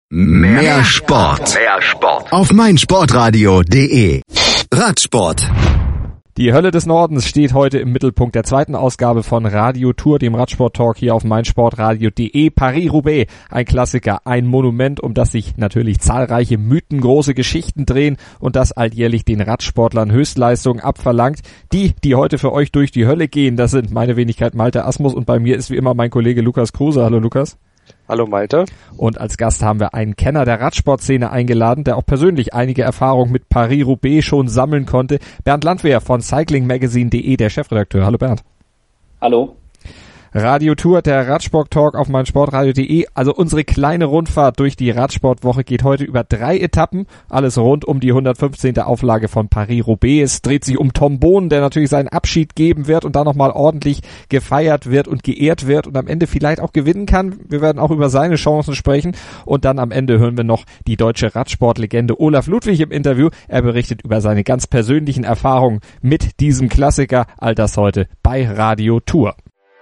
Mehr Sport. Mehr Sport. Auf meinsportradio.de. Radsport. Die Hölle des Nordens steht heute im Mittelpunkt der zweiten Ausgabe von Radio Tour, dem Radsport-Talk hier auf meinsportradio.de. Paris-Roubaix, ein Klassiker, ein Monument, um das sich natürlich zahlreiche Mythen, große Geschichten drehen und das alljährlich den Radsportlern Höchstleistungen abverlangt. Die heute für euch durch die Hölle gehen, das sind meine Wenigkeit Malte Asmus und bei mir ist wie immer mein Kollege Lukas Kruse. Hallo Lukas. Hallo Malte. Und als Gast haben wir einen Kenner der Radsportszene eingeladen, der auch persönlich einige Erfahrungen mit Paris-Roubaix schon sammeln konnte. Bernd Landwehr von cyclingmagazine.de, der Chefredakteur. Hallo Bernd. Hallo. Radio Tour, der Radsport-Talk auf meinsportradio.de. Also unsere kleine Rundfahrt durch die Radsportwoche geht heute über 3 Etappen. Alles rund um die 115. Auflage von Paris-Roubaix. Es dreht sich um Tom Bonen, der natürlich seinen Abschied geben wird und da nochmal ordentlich gefeiert wird und geehrt wird und am Ende vielleicht auch gewinnen kann. Wir werden auch über seine Chancen sprechen. Und dann am Ende hören wir noch die deutsche Radsportlegende Olaf Ludwig im Interview. Er berichtet über seine ganz persönlichen Erfahrungen mit diesem Klassiker. All das heute bei Radio Tour.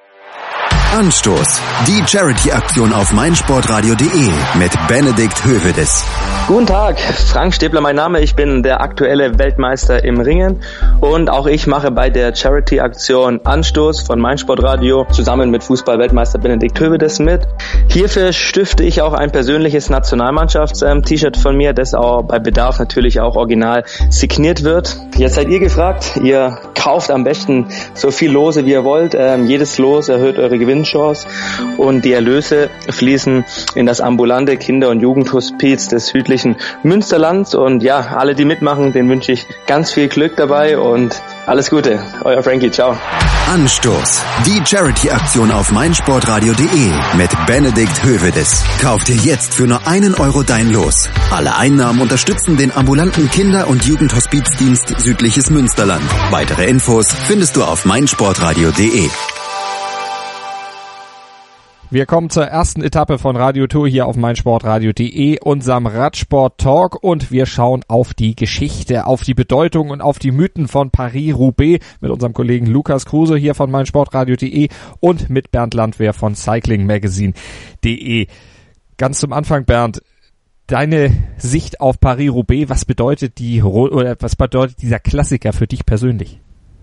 Anstoß. Die Charity-Aktion auf meinsportradio.de mit Benedikt Hövedes. Guten Tag, Frank Stäbler mein Name, ich bin der aktuelle Weltmeister im Ringen und auch ich mache bei der Charity-Aktion Anstoß von meinsportradio zusammen mit Fußball-Weltmeister Benedikt Hövedes mit. Hierfür stifte ich auch ein persönliches Nationalmannschafts-T-Shirt von mir, das auch bei Bedarf natürlich auch original signiert wird. Jetzt seid ihr gefragt, ihr kauft am besten so viel Lose wie ihr wollt, jedes Los erhöht eure Gewinnchance und die Erlöse fließen in das ambulante Kinder- und Jugendhospiz des südlichen Münsterlands und ja, alle die mitmachen, denen wünsche ich ganz viel Glück dabei und alles Gute. Euer Frankie, ciao. Anstoß. Die Charity-Aktion auf meinsportradio.de mit Benedikt Hövedes. Kauf dir jetzt für nur €1 dein Los. Alle Einnahmen unterstützen den ambulanten Kinder- und Jugendhospizdienst Südliches Münsterland. Weitere Infos findest du auf meinsportradio.de. Wir kommen zur ersten Etappe von Radio Tour hier auf meinsportradio.de, unserem Radsport-Talk, und wir schauen auf die Geschichte, auf die Bedeutung und auf die Mythen von Paris-Roubaix mit unserem Kollegen Lukas Kruse hier von meinsportradio.de und mit Bernd Landwehr von cyclingmagazine.de. Ganz zum Anfang, Bernd, deine Sicht auf Paris-Roubaix, was bedeutet dieser Klassiker für dich persönlich?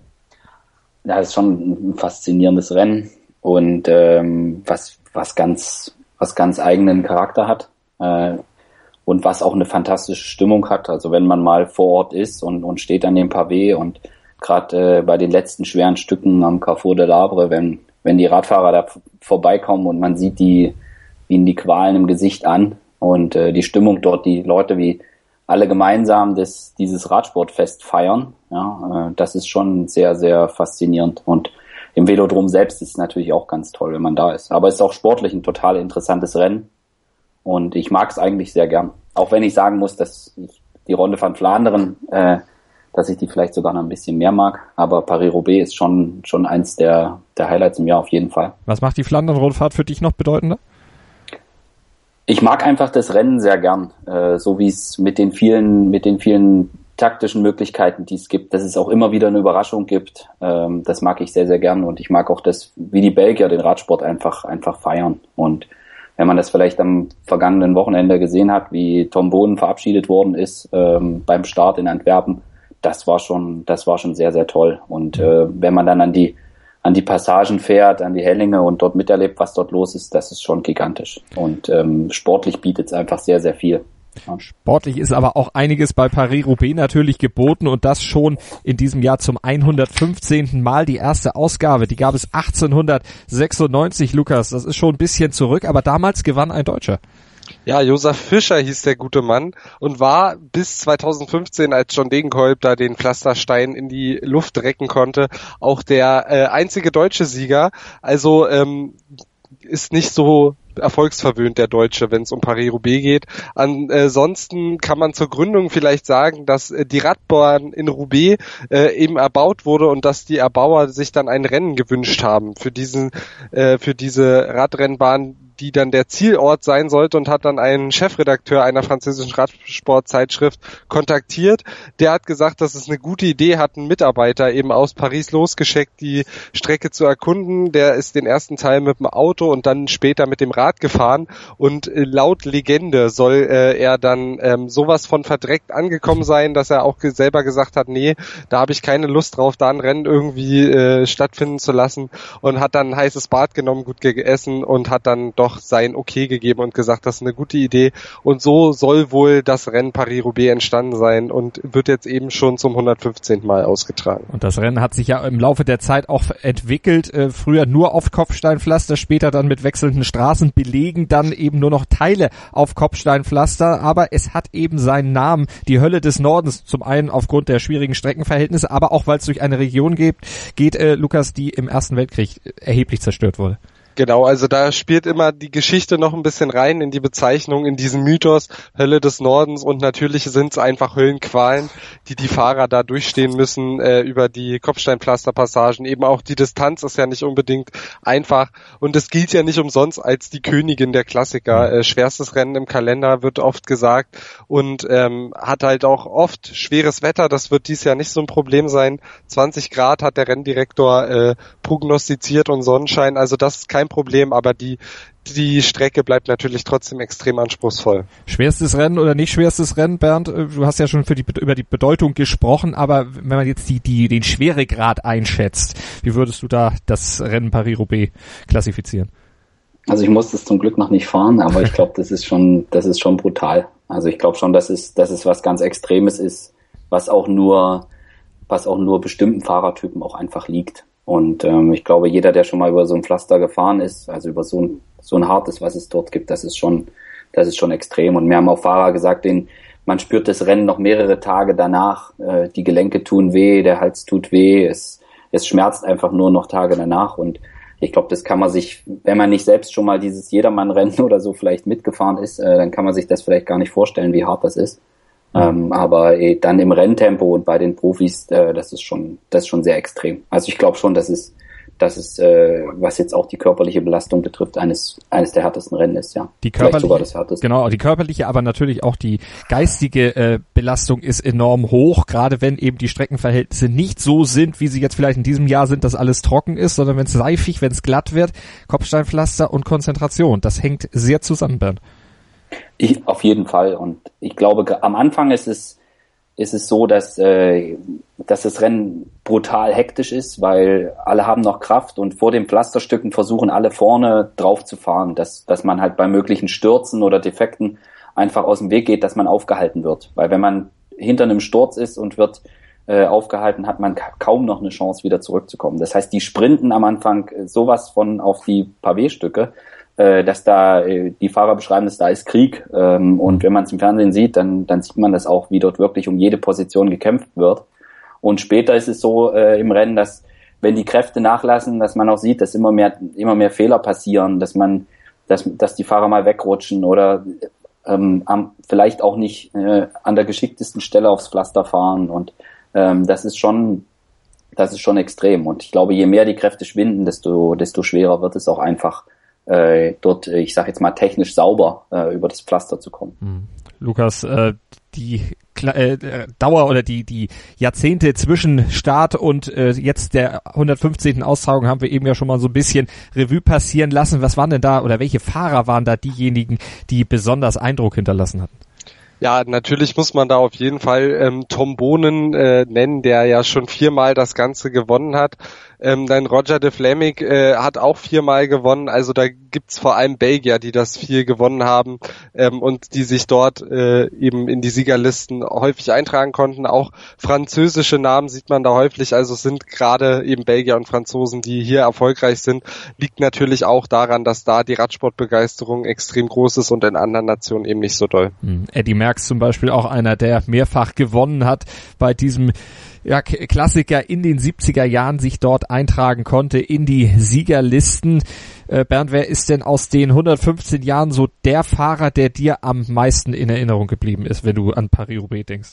Ja, das ist schon ein faszinierendes Rennen. Und was ganz eigenen Charakter hat und was auch eine fantastische Stimmung hat. Also wenn man mal vor Ort ist und steht an dem Pavé und gerade bei den letzten schweren Stücken am Carrefour de l'Arbre, wenn die Radfahrer da vorbeikommen und man sieht ihnen die Qualen im Gesicht an und die Stimmung dort, die Leute wie alle gemeinsam dieses Radsportfest feiern, ja, das ist schon sehr, sehr faszinierend. Und im Velodrom selbst ist es natürlich auch ganz toll, wenn man da ist. Aber es ist auch sportlich ein total interessantes Rennen. Und ich mag es eigentlich sehr gern. Auch wenn ich sagen muss, dass ich die Ronde van Vlaanderen, dass ich die vielleicht sogar noch ein bisschen mehr mag. Aber Paris-Roubaix ist schon eins der Highlights im Jahr auf jeden Fall. Was macht die Flandern-Rundfahrt für dich noch bedeutender? Ich mag einfach das Rennen sehr gern. So wie es mit den vielen taktischen Möglichkeiten, die es gibt, dass es auch immer wieder eine Überraschung gibt. Das mag ich sehr, sehr gern und ich mag auch das, wie die Belgier den Radsport einfach feiern. Und wenn man das vielleicht am vergangenen Wochenende gesehen hat, wie Tom Bonen verabschiedet worden ist beim Start in Antwerpen, das war schon sehr, sehr toll. Und wenn man dann an die Passagen fährt, an die Hellinge und dort miterlebt, was dort los ist, das ist schon gigantisch. Und sportlich bietet es einfach sehr, sehr viel. Sportlich ist aber auch einiges bei Paris-Roubaix natürlich geboten und das schon in diesem Jahr zum 115. Mal. Die erste Ausgabe, die gab es 1896, Lukas, das ist schon ein bisschen zurück, aber damals gewann ein Deutscher. Ja, Josef Fischer hieß der gute Mann und war bis 2015, als John Degenkolb da den Pflasterstein in die Luft recken konnte, auch der einzige deutsche Sieger. Also ist nicht so erfolgsverwöhnt, der Deutsche, wenn es um Paris-Roubaix geht. Ansonsten kann man zur Gründung vielleicht sagen, dass die Radbahn in Roubaix eben erbaut wurde und dass die Erbauer sich dann ein Rennen gewünscht haben für diese Radrennbahn, die dann der Zielort sein sollte, und hat dann einen Chefredakteur einer französischen Radsportzeitschrift kontaktiert. Der hat gesagt, dass es eine gute Idee hat, einen Mitarbeiter eben aus Paris losgeschickt, die Strecke zu erkunden. Der ist den ersten Teil mit dem Auto und dann später mit dem Rad gefahren, und laut Legende soll er dann sowas von verdreckt angekommen sein, dass er auch selber gesagt hat, nee, da habe ich keine Lust drauf, da ein Rennen irgendwie stattfinden zu lassen, und hat dann ein heißes Bad genommen, gut gegessen und hat dann doch sein Okay gegeben und gesagt, das ist eine gute Idee, und so soll wohl das Rennen Paris-Roubaix entstanden sein und wird jetzt eben schon zum 115. Mal ausgetragen. Und das Rennen hat sich ja im Laufe der Zeit auch entwickelt, früher nur auf Kopfsteinpflaster, später dann mit wechselnden Straßenbelegen, dann eben nur noch Teile auf Kopfsteinpflaster, aber es hat eben seinen Namen, die Hölle des Nordens, zum einen aufgrund der schwierigen Streckenverhältnisse, aber auch weil es durch eine Region geht, Lukas, die im Ersten Weltkrieg erheblich zerstört wurde. Genau, also da spielt immer die Geschichte noch ein bisschen rein in die Bezeichnung, in diesen Mythos Hölle des Nordens, und natürlich sind es einfach Höllenqualen, die Fahrer da durchstehen müssen über die Kopfsteinpflasterpassagen. Eben auch die Distanz ist ja nicht unbedingt einfach, und es gilt ja nicht umsonst als die Königin der Klassiker. Schwerstes Rennen im Kalender wird oft gesagt, und hat halt auch oft schweres Wetter. Das wird dies Jahr nicht so ein Problem sein. 20 Grad hat der Renndirektor prognostiziert und Sonnenschein, also das ist kein Problem, aber die Strecke bleibt natürlich trotzdem extrem anspruchsvoll. Schwerstes Rennen oder nicht schwerstes Rennen, Bernd? Du hast ja schon über die Bedeutung gesprochen, aber wenn man jetzt den Schweregrad einschätzt, wie würdest du da das Rennen Paris-Roubaix klassifizieren? Also ich muss das zum Glück noch nicht fahren, aber ich glaube, das ist schon brutal. Also ich glaube schon, dass es was ganz Extremes ist, was auch nur bestimmten Fahrertypen auch einfach liegt. Und ich glaube, jeder, der schon mal über so ein Pflaster gefahren ist, also über so ein hartes, was es dort gibt, das ist schon extrem. Und mir haben auch Fahrer gesagt, man spürt das Rennen noch mehrere Tage danach. Die Gelenke tun weh, der Hals tut weh, es schmerzt einfach nur noch Tage danach. Und ich glaube, das kann man sich, wenn man nicht selbst schon mal dieses Jedermann-Rennen oder so vielleicht mitgefahren ist, dann kann man sich das vielleicht gar nicht vorstellen, wie hart das ist. Aber dann im Renntempo und bei den Profis, das ist schon sehr extrem. Also ich glaube schon, dass es was jetzt auch die körperliche Belastung betrifft, eines der härtesten Rennen ist, ja. Vielleicht sogar das härteste. Genau, die körperliche, aber natürlich auch die geistige Belastung ist enorm hoch, gerade wenn eben die Streckenverhältnisse nicht so sind, wie sie jetzt vielleicht in diesem Jahr sind, dass alles trocken ist, sondern wenn es seifig, wenn es glatt wird, Kopfsteinpflaster und Konzentration. Das hängt sehr zusammen, Bernd. Auf jeden Fall. Und ich glaube, am Anfang ist es so, dass das Rennen brutal hektisch ist, weil alle haben noch Kraft, und vor den Pflasterstücken versuchen alle vorne drauf zu fahren, dass man halt bei möglichen Stürzen oder Defekten einfach aus dem Weg geht, dass man aufgehalten wird. Weil wenn man hinter einem Sturz ist und wird aufgehalten, hat man kaum noch eine Chance, wieder zurückzukommen. Das heißt, die sprinten am Anfang sowas von auf die Pavé-Stücke, dass da die Fahrer beschreiben, dass da ist Krieg, und wenn man es im Fernsehen sieht, dann sieht man das auch, wie dort wirklich um jede Position gekämpft wird. Und später ist es so im Rennen, dass wenn die Kräfte nachlassen, dass man auch sieht, dass immer mehr Fehler passieren, dass die Fahrer mal wegrutschen oder vielleicht auch nicht an der geschicktesten Stelle aufs Pflaster fahren, und das ist schon extrem. Und ich glaube, je mehr die Kräfte schwinden, desto schwerer wird es auch einfach, dort, ich sage jetzt mal, technisch sauber über das Pflaster zu kommen. Lukas, die Dauer oder die Jahrzehnte zwischen Start und jetzt der 115. Austragung haben wir eben ja schon mal so ein bisschen Revue passieren lassen. Was waren denn da, oder welche Fahrer waren da diejenigen, die besonders Eindruck hinterlassen hatten? Ja, natürlich muss man da auf jeden Fall Tom Boonen nennen, der ja schon 4-mal das Ganze gewonnen hat. Dann Roger de Vlaeminck hat auch 4-mal gewonnen. Also da gibt's vor allem Belgier, die das 4 gewonnen haben und die sich dort eben in die Siegerlisten häufig eintragen konnten. Auch französische Namen sieht man da häufig. Also es sind gerade eben Belgier und Franzosen, die hier erfolgreich sind. Liegt natürlich auch daran, dass da die Radsportbegeisterung extrem groß ist und in anderen Nationen eben nicht so doll. Eddie Merckx zum Beispiel auch einer, der mehrfach gewonnen hat bei diesem Klassiker in den 70er Jahren, sich dort eintragen konnte in die Siegerlisten. Bernd, wer ist denn aus den 115 Jahren so der Fahrer, der dir am meisten in Erinnerung geblieben ist, wenn du an Paris-Roubaix denkst?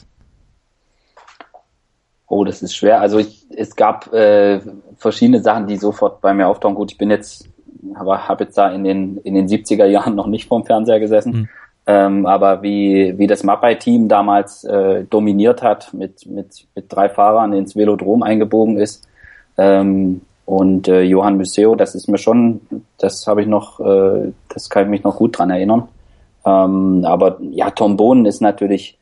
Oh, das ist schwer. Also es gab verschiedene Sachen, die sofort bei mir auftauchen. Gut, ich bin jetzt habe jetzt da in den 70er Jahren noch nicht vorm Fernseher gesessen. Aber wie das Mapei-Team damals dominiert hat, mit 3 Fahrern ins Velodrom eingebogen ist, und Johann Museeuw, das ist mir schon, das kann ich mich noch gut dran erinnern. Aber ja, Tom Bohnen ist natürlich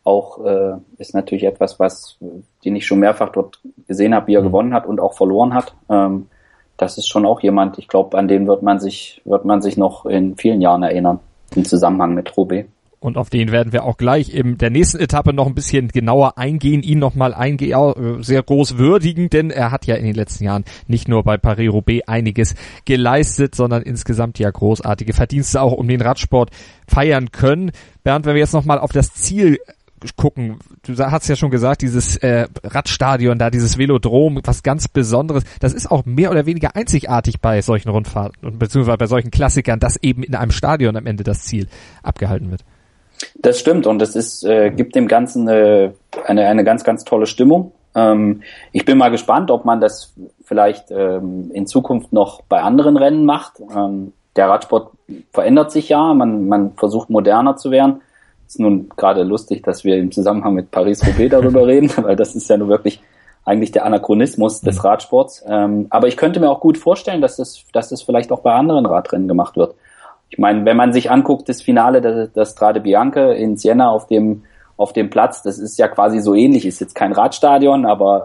etwas, den ich schon mehrfach dort gesehen habe, wie er gewonnen hat und auch verloren hat. Das ist schon auch jemand, ich glaube, an den wird man sich noch in vielen Jahren erinnern, im Zusammenhang mit Roubaix. Und auf den werden wir auch gleich in der nächsten Etappe noch ein bisschen genauer eingehen, ihn nochmal sehr groß würdigen, denn er hat ja in den letzten Jahren nicht nur bei Paris-Roubaix einiges geleistet, sondern insgesamt ja großartige Verdienste auch um den Radsport feiern können. Bernd, wenn wir jetzt nochmal auf das Ziel gucken, du hast ja schon gesagt, dieses Radstadion da, dieses Velodrom, was ganz Besonderes, das ist auch mehr oder weniger einzigartig bei solchen Rundfahrten, beziehungsweise bei solchen Klassikern, dass eben in einem Stadion am Ende das Ziel abgehalten wird. Das stimmt, und es gibt dem Ganzen eine ganz, ganz tolle Stimmung. Ich bin mal gespannt, ob man das vielleicht in Zukunft noch bei anderen Rennen macht. Der Radsport verändert sich ja, man versucht moderner zu werden. Ist nun gerade lustig, dass wir im Zusammenhang mit Paris-Roubaix darüber reden, weil das ist ja nun wirklich eigentlich der Anachronismus des Radsports. Aber ich könnte mir auch gut vorstellen, dass es vielleicht auch bei anderen Radrennen gemacht wird. Ich meine, wenn man sich anguckt, das Finale der Strade Bianche in Siena auf dem Platz, das ist ja quasi so ähnlich, ist jetzt kein Radstadion, aber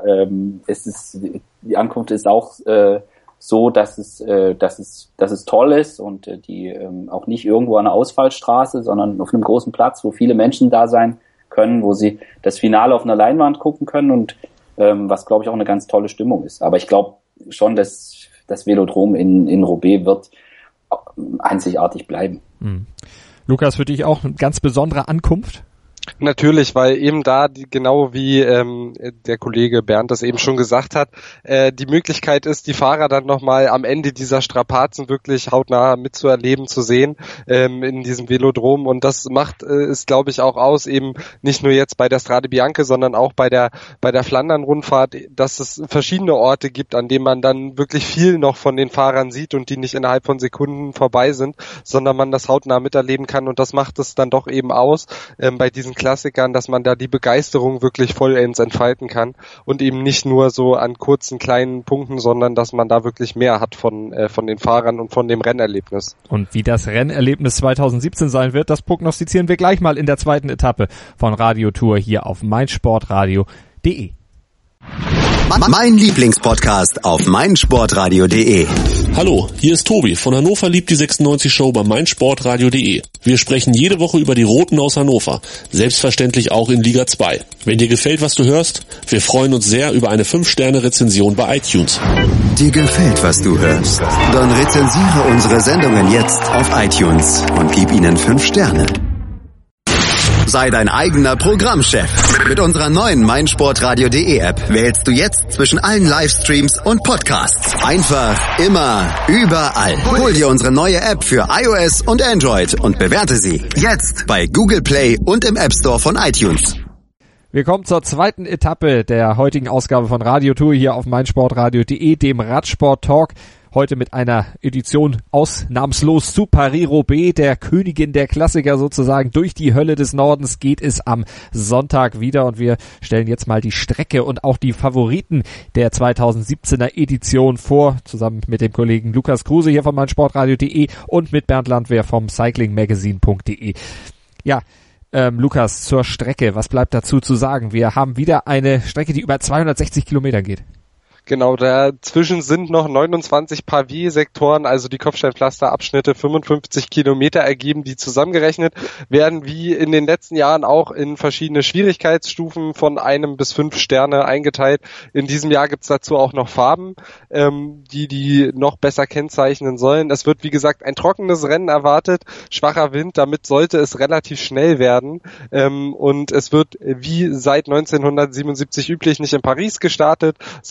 die Ankunft ist auch so, dass es toll ist und die auch nicht irgendwo an einer Ausfallstraße, sondern auf einem großen Platz, wo viele Menschen da sein können, wo sie das Finale auf einer Leinwand gucken können und was, glaube ich, auch eine ganz tolle Stimmung ist. Aber ich glaube schon, dass das Velodrom in Roubaix wird einzigartig bleiben. Lukas, für dich auch eine ganz besondere Ankunft? Natürlich, weil eben da, genau wie der Kollege Bernd das eben schon gesagt hat, die Möglichkeit ist, die Fahrer dann nochmal am Ende dieser Strapazen wirklich hautnah mitzuerleben, zu sehen in diesem Velodrom. Und das macht es, glaube ich, auch aus, eben nicht nur jetzt bei der Strade Bianche, sondern auch bei der Flandern-Rundfahrt, dass es verschiedene Orte gibt, an denen man dann wirklich viel noch von den Fahrern sieht und die nicht innerhalb von Sekunden vorbei sind, sondern man das hautnah miterleben kann. Und das macht es dann doch eben aus bei diesen Klassikern, dass man da die Begeisterung wirklich vollends entfalten kann und eben nicht nur so an kurzen, kleinen Punkten, sondern dass man da wirklich mehr hat von den Fahrern und von dem Rennerlebnis. Und wie das Rennerlebnis 2017 sein wird, das prognostizieren wir gleich mal in der zweiten Etappe von Radiotour hier auf meinsportradio.de. Mein Lieblingspodcast auf meinsportradio.de. Hallo, hier ist Tobi von Hannover liebt die 96 Show bei meinsportradio.de. Wir sprechen jede Woche über die Roten aus Hannover, selbstverständlich auch in Liga 2. Wenn dir gefällt, was du hörst, wir freuen uns sehr über eine 5-Sterne-Rezension bei iTunes. Dir gefällt, was du hörst? Dann rezensiere unsere Sendungen jetzt auf iTunes und gib ihnen 5 Sterne. Sei dein eigener Programmchef. Mit unserer neuen meinsportradio.de App wählst du jetzt zwischen allen Livestreams und Podcasts. Einfach, immer, überall. Hol dir unsere neue App für iOS und Android und bewerte sie jetzt bei Google Play und im App Store von iTunes. Wir kommen zur zweiten Etappe der heutigen Ausgabe von Radiotour hier auf meinsportradio.de, dem Radsport-Talk. Heute mit einer Edition ausnahmslos zu Paris-Roubaix, der Königin der Klassiker sozusagen. Durch die Hölle des Nordens geht es am Sonntag wieder und wir stellen jetzt mal die Strecke und auch die Favoriten der 2017er Edition vor, zusammen mit dem Kollegen Lukas Kruse hier von meinsportradio.de und mit Bernd Landwehr vom cyclingmagazine.de. Ja, Lukas, zur Strecke, was bleibt dazu zu sagen? Wir haben wieder eine Strecke, die über 260 Kilometer geht. Genau, dazwischen sind noch 29 Pavé-Sektoren, also die Kopfsteinpflasterabschnitte, 55 Kilometer ergeben, die zusammengerechnet werden, wie in den letzten Jahren auch in verschiedene Schwierigkeitsstufen von 1 bis 5 Sterne eingeteilt. In diesem Jahr gibt's dazu auch noch Farben, die noch besser kennzeichnen sollen. Es wird, wie gesagt, ein trockenes Rennen erwartet, schwacher Wind, damit sollte es relativ schnell werden. Und es wird, wie seit 1977 üblich, nicht in Paris gestartet, sondern vor dem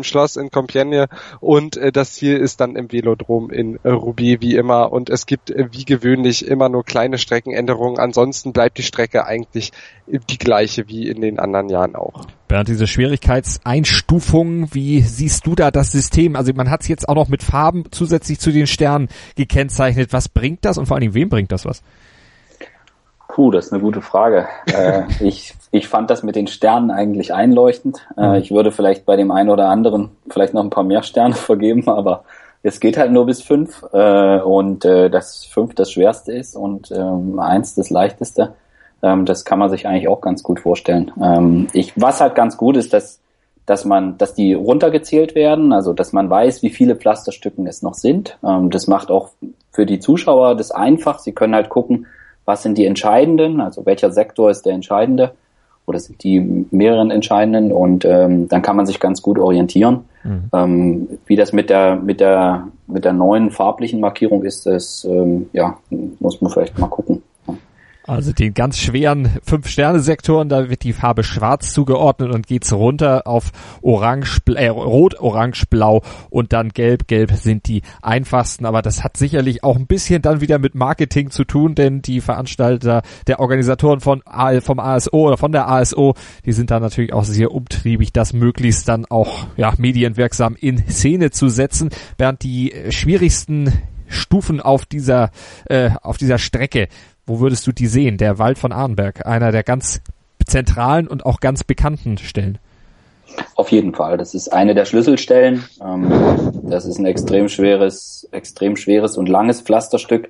im Schloss in Compiègne und das Ziel ist dann im Velodrom in Roubaix wie immer und es gibt wie gewöhnlich immer nur kleine Streckenänderungen. Ansonsten bleibt die Strecke eigentlich die gleiche wie in den anderen Jahren auch. Bernd, diese Schwierigkeitseinstufungen, wie siehst du da das System? Also man hat es jetzt auch noch mit Farben zusätzlich zu den Sternen gekennzeichnet. Was bringt das und vor allen Dingen, wem bringt das was? Das ist eine gute Frage. Ich fand das mit den Sternen eigentlich einleuchtend. Ich würde vielleicht bei dem einen oder anderen vielleicht noch ein paar mehr Sterne vergeben, aber es geht halt nur bis 5 und dass 5 das Schwerste ist und 1 das Leichteste. Das kann man sich eigentlich auch ganz gut vorstellen. Was halt ganz gut ist, dass die runtergezählt werden, also dass man weiß, wie viele Pflasterstücken es noch sind. Das macht auch für die Zuschauer das einfach. Sie können halt gucken, was sind die entscheidenden, also welcher Sektor ist der entscheidende oder sind die mehreren entscheidenden und dann kann man sich ganz gut orientieren. Wie das mit der neuen farblichen Markierung ist, das muss man vielleicht mal gucken. Also den ganz schweren 5-Sterne-Sektoren, da wird die Farbe schwarz zugeordnet und geht's runter auf rot, orange, blau und dann gelb. Gelb sind die einfachsten, aber das hat sicherlich auch ein bisschen dann wieder mit Marketing zu tun, denn die Veranstalter, der Organisatoren vom ASO oder von der ASO, die sind da natürlich auch sehr umtriebig, das möglichst dann auch medienwirksam in Szene zu setzen. Bernd, die schwierigsten Stufen auf dieser Strecke, wo würdest du die sehen? Der Wald von Arnberg, einer der ganz zentralen und auch ganz bekannten Stellen. Auf jeden Fall. Das ist eine der Schlüsselstellen. Das ist ein extrem schweres und langes Pflasterstück.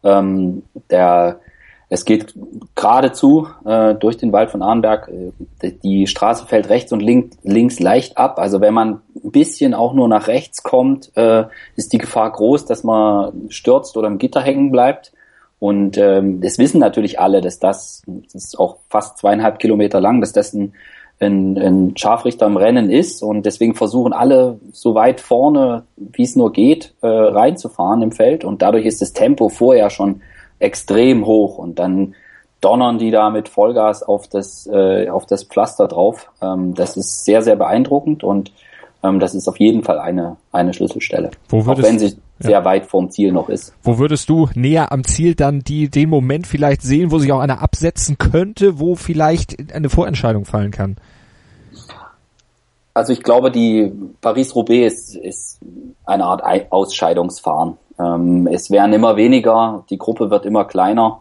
Es geht geradezu durch den Wald von Arnberg. Die Straße fällt rechts und links leicht ab. Also wenn man ein bisschen auch nur nach rechts kommt, ist die Gefahr groß, dass man stürzt oder im Gitter hängen bleibt. Und das wissen natürlich alle, dass das ist auch fast 2,5 Kilometer lang, dass das ein Scharfrichter im Rennen ist. Und deswegen versuchen alle so weit vorne, wie es nur geht, reinzufahren im Feld. Und dadurch ist das Tempo vorher schon extrem hoch. Und dann donnern die da mit Vollgas auf das Pflaster drauf. Das ist sehr, sehr beeindruckend und das ist auf jeden Fall eine Schlüsselstelle. Auch wenn sie sehr weit vorm Ziel noch ist. Wo würdest du näher am Ziel dann den Moment vielleicht sehen, wo sich auch einer absetzen könnte, wo vielleicht eine Vorentscheidung fallen kann? Also ich glaube, die Paris-Roubaix ist eine Art Ausscheidungsfahren. Es werden immer weniger, die Gruppe wird immer kleiner.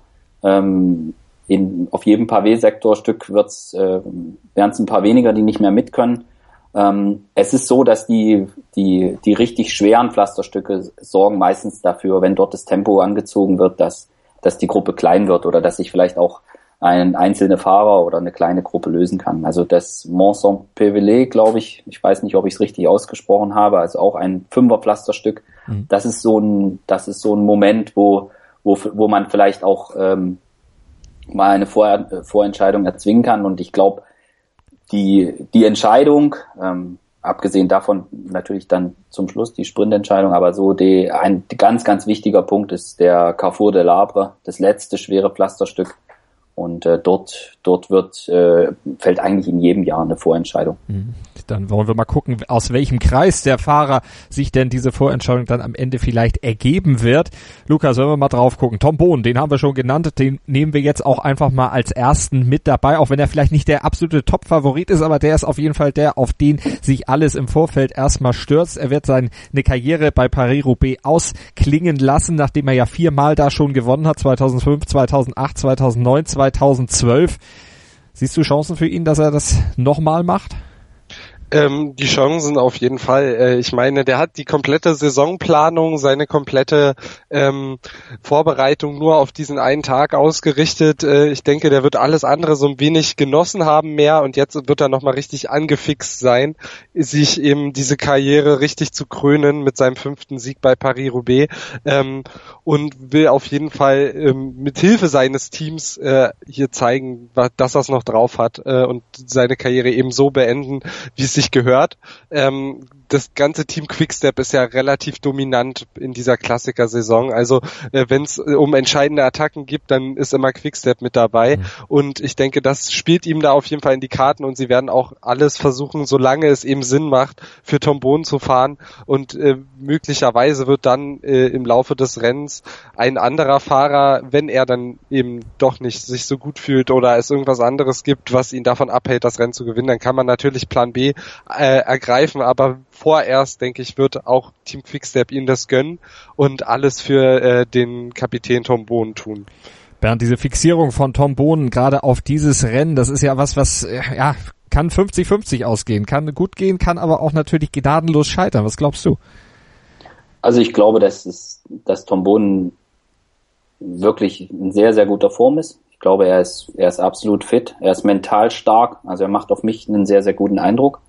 Auf jedem Pavé-Sektorstück werden es ein paar weniger, die nicht mehr mit können. Es ist so, dass die richtig schweren Pflasterstücke sorgen meistens dafür, wenn dort das Tempo angezogen wird, dass die Gruppe klein wird oder dass sich vielleicht auch ein einzelner Fahrer oder eine kleine Gruppe lösen kann. Also das Mont-Saint-Pévelé, glaube ich weiß nicht, ob ich es richtig ausgesprochen habe, also auch ein 5er-Pflasterstück. Das ist so ein Moment, wo man vielleicht auch mal eine Vorentscheidung erzwingen kann. Und ich glaube, die Entscheidung, abgesehen davon natürlich dann zum Schluss die Sprintentscheidung, aber so ein ganz, ganz wichtiger Punkt ist der Carrefour de l'Arbre, das letzte schwere Pflasterstück. Und dort fällt eigentlich in jedem Jahr eine Vorentscheidung. Dann wollen wir mal gucken, aus welchem Kreis der Fahrer sich denn diese Vorentscheidung dann am Ende vielleicht ergeben wird. Lukas, sollen wir mal drauf gucken. Tom Bohn, den haben wir schon genannt, den nehmen wir jetzt auch einfach mal als ersten mit dabei, auch wenn er vielleicht nicht der absolute Top-Favorit ist, aber der ist auf jeden Fall der, auf den sich alles im Vorfeld erstmal stürzt. Er wird seine Karriere bei Paris-Roubaix ausklingen lassen, nachdem er ja 4-mal da schon gewonnen hat, 2005, 2008, 2009, 2012. Siehst du Chancen für ihn, dass er das nochmal macht? Die Chancen auf jeden Fall. Ich meine, der hat die komplette Saisonplanung, seine komplette Vorbereitung nur auf diesen einen Tag ausgerichtet. Ich denke, der wird alles andere so ein wenig genossen haben mehr und jetzt wird er nochmal richtig angefixt sein, sich eben diese Karriere richtig zu krönen mit seinem 5. Sieg bei Paris-Roubaix und will auf jeden Fall mit Hilfe seines Teams hier zeigen, dass er es noch drauf hat und seine Karriere eben so beenden, wie es sich sich gehört. Das ganze Team Quickstep ist ja relativ dominant in dieser Klassiker-Saison. Also wenn es um entscheidende Attacken gibt, dann ist immer Quickstep mit dabei. Und ich denke, das spielt ihm da auf jeden Fall in die Karten und sie werden auch alles versuchen, solange es eben Sinn macht, für Tom Bonen zu fahren. Und möglicherweise wird dann im Laufe des Rennens ein anderer Fahrer, wenn er dann eben doch nicht sich so gut fühlt oder es irgendwas anderes gibt, was ihn davon abhält, das Rennen zu gewinnen, dann kann man natürlich Plan B ergreifen, aber vorerst, denke ich, wird auch Team Quickstep ihm das gönnen und alles für den Kapitän Tom Bonen tun. Bernd, diese Fixierung von Tom Bonen gerade auf dieses Rennen, das ist ja was kann 50-50 ausgehen, kann gut gehen, kann aber auch natürlich gnadenlos scheitern. Was glaubst du? Also ich glaube, dass Tom Bonen wirklich in sehr, sehr guter Form ist. Ich glaube, er ist absolut fit, er ist mental stark, also er macht auf mich einen sehr, sehr guten Eindruck.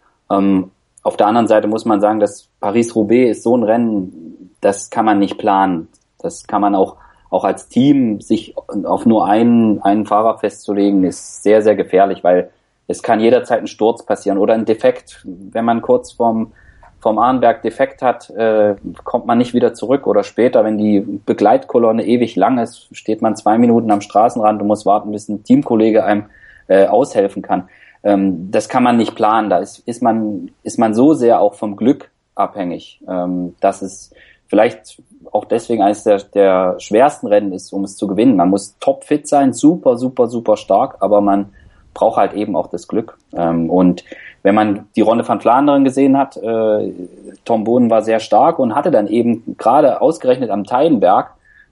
Auf der anderen Seite muss man sagen, dass Paris-Roubaix ist so ein Rennen, das kann man nicht planen. Das kann man auch als Team sich auf nur einen Fahrer festzulegen, ist sehr, sehr gefährlich, weil es kann jederzeit ein Sturz passieren oder ein Defekt. Wenn man kurz vom Arnberg Defekt hat, kommt man nicht wieder zurück oder später, wenn die Begleitkolonne ewig lang ist, steht man 2 Minuten am Straßenrand und muss warten, bis ein Teamkollege einem aushelfen kann. Das kann man nicht planen, da ist man so sehr auch vom Glück abhängig, dass es vielleicht auch deswegen eines der schwersten Rennen ist, um es zu gewinnen. Man muss topfit sein, super, super, super stark, aber man braucht halt eben auch das Glück. Und wenn man die Ronde van Vlaanderen gesehen hat, Tom Bonen war sehr stark und hatte dann eben gerade ausgerechnet am Teilenberg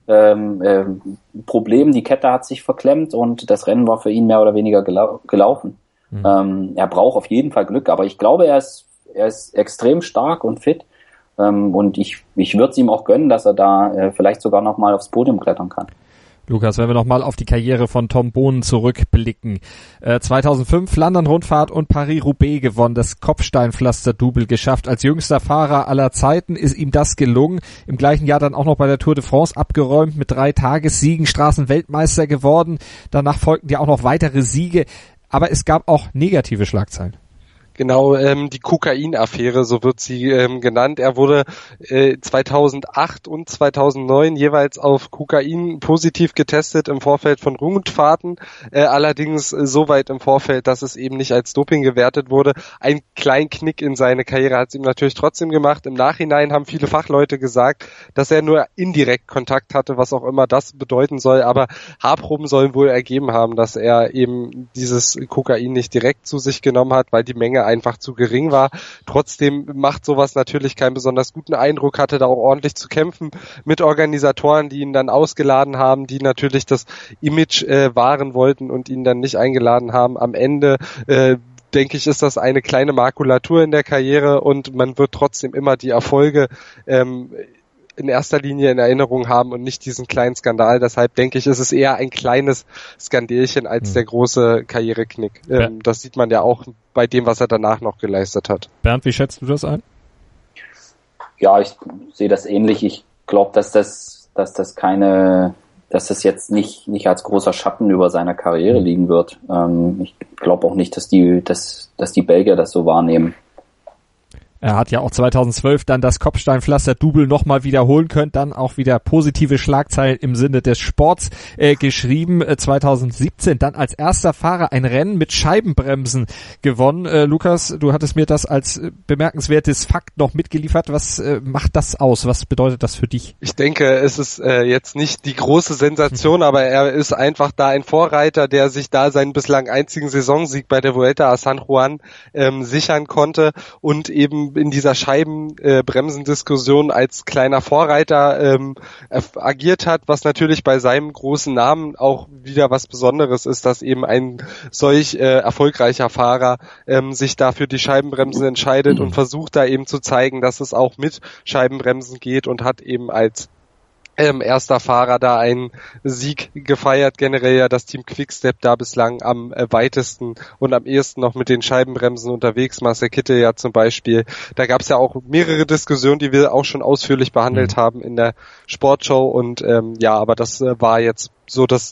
Problem, die Kette hat sich verklemmt und das Rennen war für ihn mehr oder weniger gelaufen. Er braucht auf jeden Fall Glück, aber ich glaube, er ist extrem stark und fit. Und ich würde es ihm auch gönnen, dass er da vielleicht sogar nochmal aufs Podium klettern kann. Lukas, wenn wir nochmal auf die Karriere von Tom Bonen zurückblicken. 2005 Flandern-Rundfahrt und Paris-Roubaix gewonnen, das Kopfsteinpflaster-Double geschafft. Als jüngster Fahrer aller Zeiten ist ihm das gelungen. Im gleichen Jahr dann auch noch bei der Tour de France abgeräumt, mit 3 Tagessiegen, Straßenweltmeister geworden. Danach folgten ja auch noch weitere Siege. Aber es gab auch negative Schlagzeilen. Genau, die Kokain-Affäre, so wird sie genannt. Er wurde 2008 und 2009 jeweils auf Kokain positiv getestet im Vorfeld von Rundfahrten, allerdings so weit im Vorfeld, dass es eben nicht als Doping gewertet wurde. Ein kleinen Knick in seine Karriere hat es ihm natürlich trotzdem gemacht. Im Nachhinein haben viele Fachleute gesagt, dass er nur indirekt Kontakt hatte, was auch immer das bedeuten soll, aber Haarproben sollen wohl ergeben haben, dass er eben dieses Kokain nicht direkt zu sich genommen hat, weil die Menge einfach zu gering war. Trotzdem macht sowas natürlich keinen besonders guten Eindruck, hatte da auch ordentlich zu kämpfen mit Organisatoren, die ihn dann ausgeladen haben, die natürlich das Image wahren wollten und ihn dann nicht eingeladen haben. Am Ende denke ich, ist das eine kleine Makulatur in der Karriere und man wird trotzdem immer die Erfolge in erster Linie in Erinnerung haben und nicht diesen kleinen Skandal. Deshalb denke ich, ist es eher ein kleines Skandelchen als der große Karriereknick. Das sieht man ja auch bei dem, was er danach noch geleistet hat. Bernd, wie schätzt du das ein? Ja, ich sehe das ähnlich. Ich glaube, dass das jetzt nicht als großer Schatten über seiner Karriere liegen wird. Ich glaube auch nicht, dass die Belgier das so wahrnehmen. Er hat ja auch 2012 dann das Kopfsteinpflaster-Double nochmal wiederholen können, dann auch wieder positive Schlagzeilen im Sinne des Sports geschrieben. 2017 dann als erster Fahrer ein Rennen mit Scheibenbremsen gewonnen. Lukas, du hattest mir das als bemerkenswertes Fakt noch mitgeliefert. Was macht das aus? Was bedeutet das für dich? Ich denke, es ist jetzt nicht die große Sensation, aber er ist einfach da ein Vorreiter, der sich da seinen bislang einzigen Saisonsieg bei der Vuelta a San Juan sichern konnte und eben in dieser Scheibenbremsendiskussion als kleiner Vorreiter agiert hat, was natürlich bei seinem großen Namen auch wieder was Besonderes ist, dass eben ein solch erfolgreicher Fahrer sich da für die Scheibenbremsen entscheidet und versucht da eben zu zeigen, dass es auch mit Scheibenbremsen geht und hat eben als erster Fahrer da einen Sieg gefeiert. Generell ja das Team Quickstep da bislang am weitesten und am ehesten noch mit den Scheibenbremsen unterwegs. Marcel Kittel ja zum Beispiel. Da gab es ja auch mehrere Diskussionen, die wir auch schon ausführlich behandelt haben in der Sportshow und aber das war jetzt so das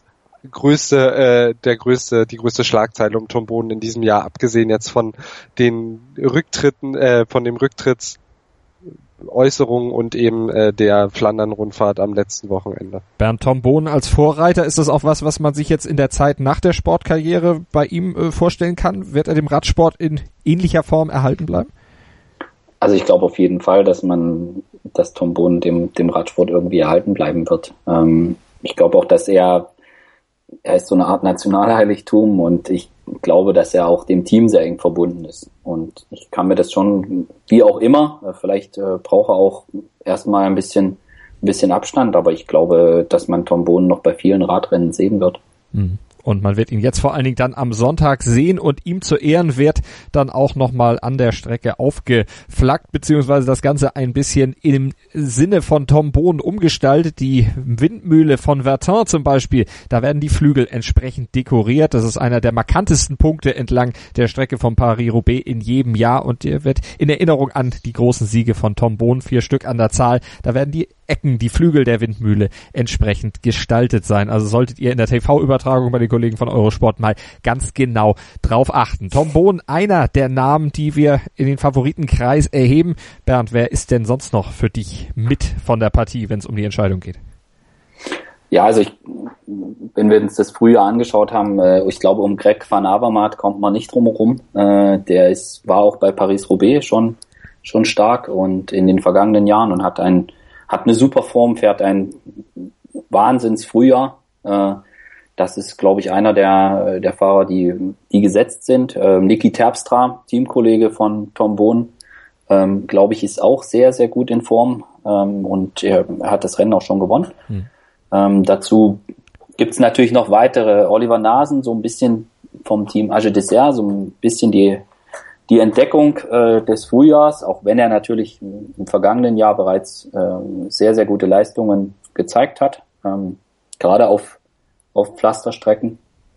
die größte Schlagzeile um Tom Boden in diesem Jahr, abgesehen jetzt von den Rücktritten, von dem Rücktrittsäußerungen und eben der Flandern-Rundfahrt am letzten Wochenende. Bernd, Tom Boden als Vorreiter, ist das auch was man sich jetzt in der Zeit nach der Sportkarriere bei ihm vorstellen kann? Wird er dem Radsport in ähnlicher Form erhalten bleiben? Also ich glaube auf jeden Fall, dass Tom Boden dem Radsport irgendwie erhalten bleiben wird. Ich glaube auch, dass er ist so eine Art Nationalheiligtum und ich glaube, dass er auch dem Team sehr eng verbunden ist. Und ich kann mir das schon, wie auch immer, vielleicht braucht er auch erstmal ein bisschen Abstand, aber ich glaube, dass man Tom Boden noch bei vielen Radrennen sehen wird. Und man wird ihn jetzt vor allen Dingen dann am Sonntag sehen und ihm zu Ehren wird dann auch nochmal an der Strecke aufgeflaggt, beziehungsweise das Ganze ein bisschen im Sinne von Tom Boden umgestaltet. Die Windmühle von Vertin zum Beispiel, da werden die Flügel entsprechend dekoriert. Das ist einer der markantesten Punkte entlang der Strecke von Paris-Roubaix in jedem Jahr und der wird in Erinnerung an die großen Siege von Tom Boden, 4 Stück an der Zahl, da werden die Ecken, die Flügel der Windmühle entsprechend gestaltet sein. Also solltet ihr in der TV-Übertragung bei den Kollegen von Eurosport mal ganz genau drauf achten. Tom Boden, einer der Namen, die wir in den Favoritenkreis erheben. Bernd, wer ist denn sonst noch für dich mit von der Partie, wenn es um die Entscheidung geht? Ja, also wenn wir uns das Frühjahr angeschaut haben, ich glaube, um Greg van Avermaet kommt man nicht drum herum. Der war auch bei Paris-Roubaix schon stark und in den vergangenen Jahren und hat eine super Form, fährt ein Wahnsinns-Frühjahr. Das ist, glaube ich, einer der Fahrer, die gesetzt sind. Niki Terpstra, Teamkollege von Tom Boden, glaube ich, ist auch sehr, sehr gut in Form und er hat das Rennen auch schon gewonnen. Dazu gibt's natürlich noch weitere. Oliver Nasen, so ein bisschen vom Team Age Dessert, so ein bisschen die Entdeckung des Frühjahrs, auch wenn er natürlich im vergangenen Jahr bereits sehr, sehr gute Leistungen gezeigt hat, gerade auf Pflasterstrecken,